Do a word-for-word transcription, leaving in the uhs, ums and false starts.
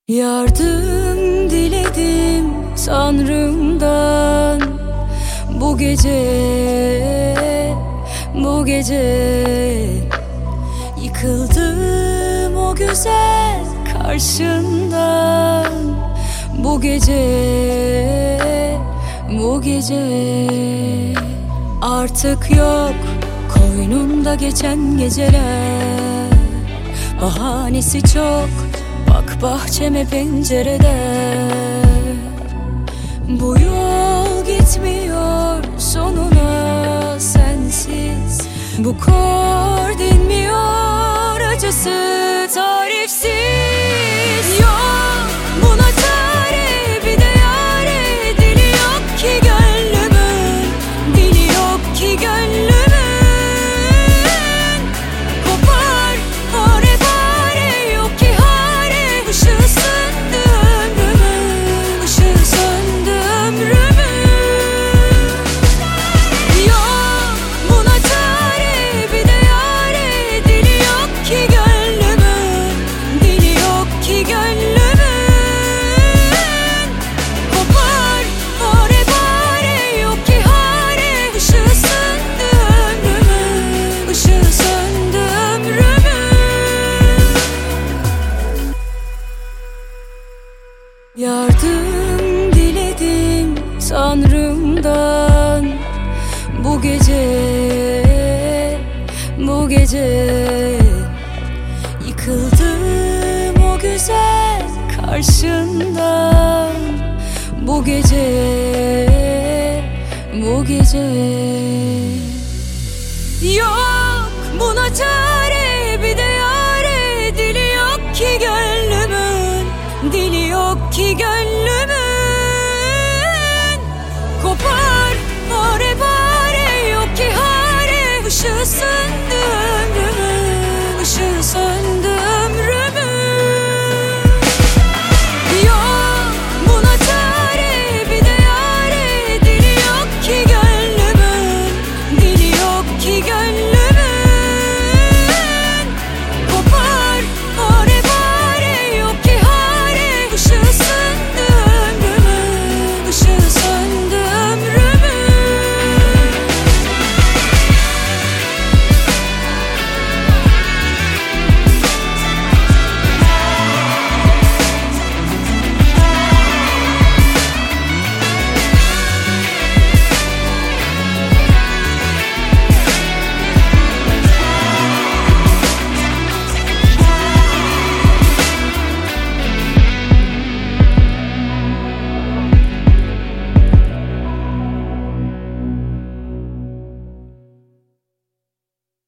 Yardım diledim Tanrım'dan bu gece, bu gece yıkıldım o güzel karşından. Bu gece, bu gece artık yok koynumda geçen geceler. Bahanesi çok, bak bahçeme pencerede. Bu yol gitmiyor sonuna sensiz. Bu kor dinmiyor, acısı tarifsiz. Yok buna çare, bir de yare. Dili yok ki gönlümün, dili yok ki gönlümün. Kopar hare fare, yok ki hare. Işığı söndü ömrümün, ışığı söndü ömrümün. Yok buna çare, bir de yare. Dili yok ki gönlümün, dili yok ki gönlümün. Kopar hare fare, yok ki hare. Işığı söndü ömrümün, ışığı söndü ömrümün. Yardım diledim Tanrım'dan bu gece, bu gece yıkıldım o güzel karşından. Bu gece, bu gece yok buna çare, bir de yare. Dili yok ki gönlümün, dili yok ki gönlümün.